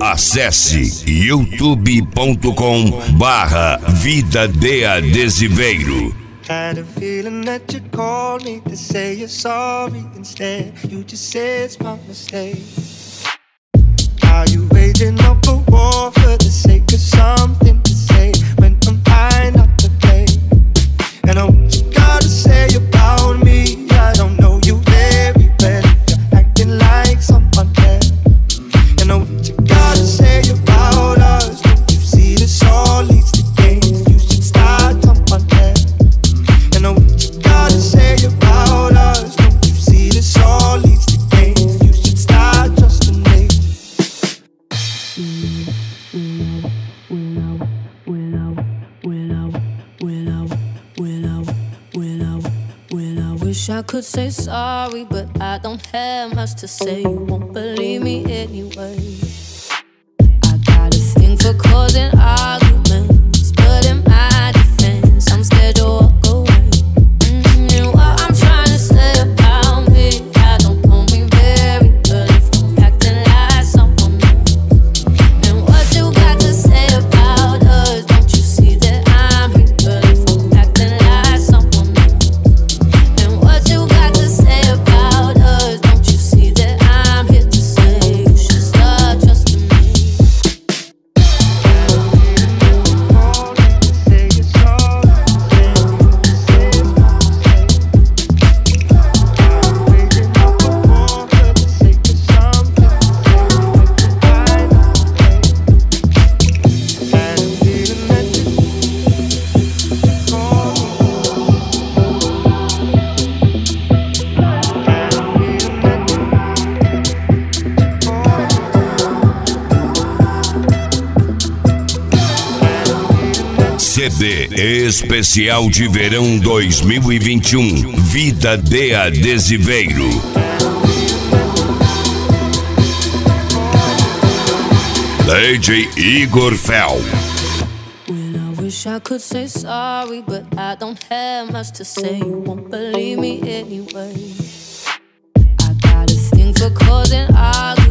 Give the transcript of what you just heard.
Acesse youtube.com/Vida de Adesiveiro. Had a feeling that you called me to say you're sorry. Instead, you just said it's my mistake. Are you waging up a war for the sake of something to say when am I not to blame? And I what you gotta say about me, I don't know you very well. If you're acting like someone else. And I what you gotta say about us, don't you see this all leads to games? You should start someone else. And I what you gotta say about us, don't you see this all leads to games? You should start trusting me. Wish I could say sorry, but I don't have much to say. You won't believe me anyway. I got a thing for causing arguments, but in my defense, I'm scared to walk away. And what I'm trying to say about me, I don't know me very well if I'm acting like someone else. And what you got to say about us, don't you see that I'm here? But if I'm acting like someone else. And what you got to say about us, don't you see that I'm here to say you should start trusting me. CD especial de verão 2021, Vida de Adesiveiro. DJ Igor Fel. Well, I wish I could say sorry, but I don't have much to say. You won't believe me anyway. I got a thing for causing arguments.